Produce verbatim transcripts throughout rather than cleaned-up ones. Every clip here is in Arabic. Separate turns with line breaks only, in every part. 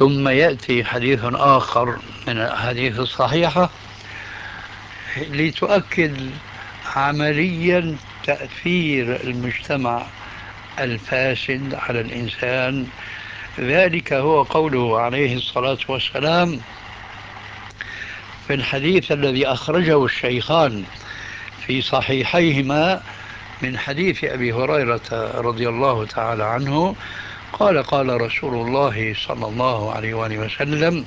ثم يأتي حديث آخر من الأحاديث الصحيحة لتؤكد عمليا تأثير المجتمع الفاسد على الإنسان. ذلك هو قوله عليه الصلاة والسلام في الحديث الذي أخرجه الشيخان في صحيحيهما من حديث أبي هريرة رضي الله تعالى عنه قال قال رسول الله صلى الله عليه وآله وسلم: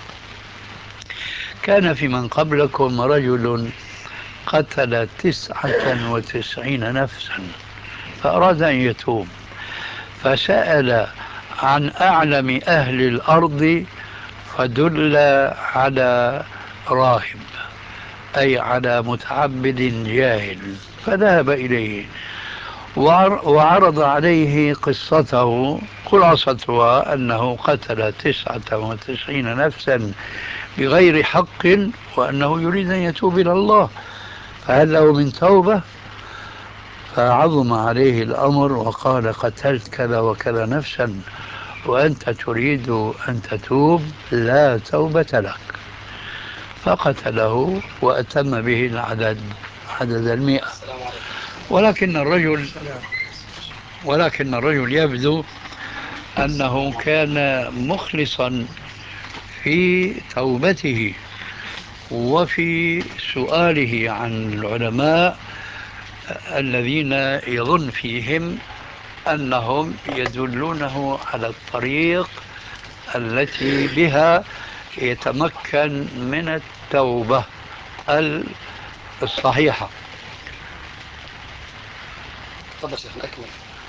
كان في من قبلكم رجل قتل تسعة وتسعين نفسا فأراد أن يتوب، فسأل عن أعلم أهل الأرض فدل على راهب، أي على متعبد جاهل، فذهب إليه وعرض عليه قصته. خلاصتها أنه قتل تسعة وتسعين نفسا بغير حق وأنه يريد أن يتوب إلى الله، فهل له من توبة؟ فعظم عليه الأمر وقال: قتلت كذا وكذا نفسا وأنت تريد أن تتوب؟ لا توبة لك. فقتله وأتم به العدد، عدد المئة. ولكن الرجل ولكن الرجل يبدو أنه كان مخلصا في توبته وفي سؤاله عن العلماء الذين يظن فيهم أنهم يدلونه على الطريق التي بها يتمكن من التوبة الصحيحة.
تفضل شيخنا أكمل.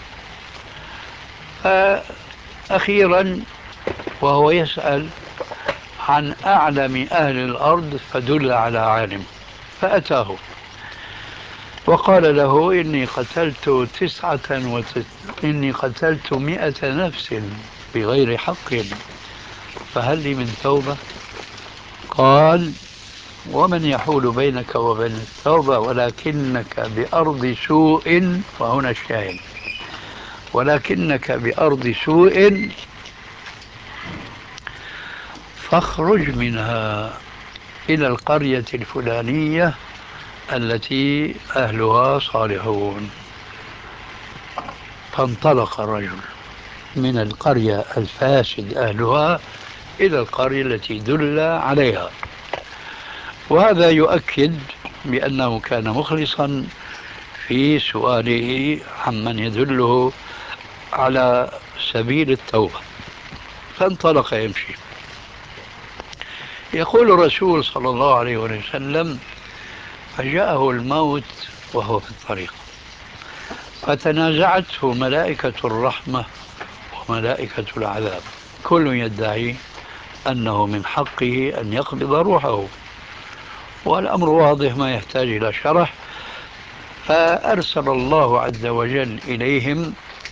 فأخيرا وهو يسأل عن أعلم أهل الأرض فدل على عالم، فأتاه وقال له: إني قتلت تسعة وتس... إني قتلت مئة نفس بغير حق، فهل لي من توبة؟ قال: ومن يحول بينك وبين التوبة ولكنك بأرض سوء، وهنا الشاهد، ولكنك بأرض سوء فاخرج منها إلى القرية الفلانية التي أهلها صالحون. فانطلق الرجل من القرية الفاسد أهلها إلى القرية التي دل عليها، وهذا يؤكد بأنه كان مخلصا في سؤاله عمن يدله على سبيل التوبة. فانطلق يمشي. يقول الرسول صلى الله عليه وسلم: فجاءه الموت وهو في الطريق، فتنازعته ملائكة الرحمة وملائكة العذاب، كل يدعي أنه من حقه أن يقبض روحه، والأمر واضح ما يحتاج إلى شرح. فأرسل الله عز وجل إليهم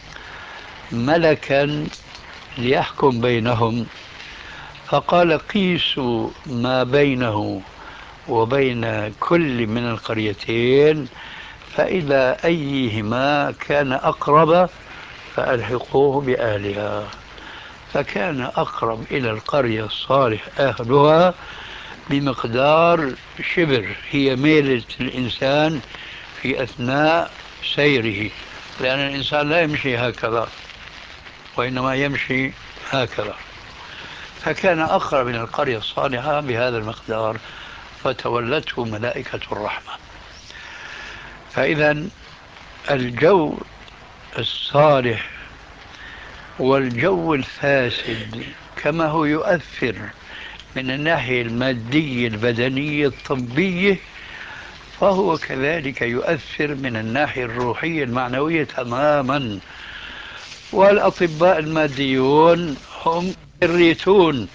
ملكا ليحكم بينهم، فقال: قيسوا ما بينه وبين كل من القريتين، فإذا أيهما كان أقرب فألحقوه بأهلها. فكان أقرب إلى القرية الصالح أهلها بمقدار شبر، هي ميلة الإنسان في أثناء سيره، لأن الإنسان لا يمشي هكذا وإنما يمشي هكذا. فكان أقرب من القرية الصالحة بهذا المقدار، فتولته ملائكة الرحمة. فإذا الجو الصالح والجو الفاسد كما هو يؤثر من الناحية المادية البدنية الطبية، فهو كذلك يؤثر من الناحية الروحية المعنوية تماما. والأطباء الماديون هم يريتون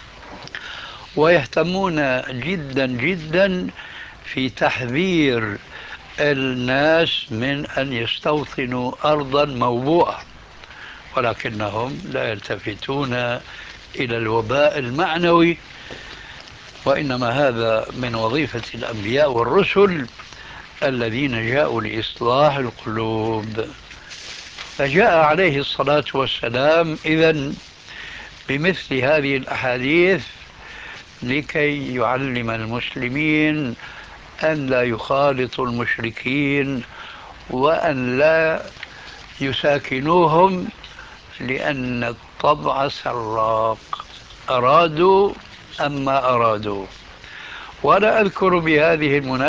ويهتمون جدا جدا في تحذير الناس من أن يستوطنوا أرضا موبوءة، ولكنهم لا يلتفتون إلى الوباء المعنوي، وإنما هذا من وظيفة الأنبياء والرسل الذين جاءوا لإصلاح القلوب. فجاء عليه الصلاة والسلام إذن بمثل هذه الأحاديث لكي يعلم المسلمين أن لا يخالطوا المشركين وأن لا يساكنوهم، لأن الطبع سراق، أرادوا أم ما أرادوا. وأنا أذكر بهذه المناسبة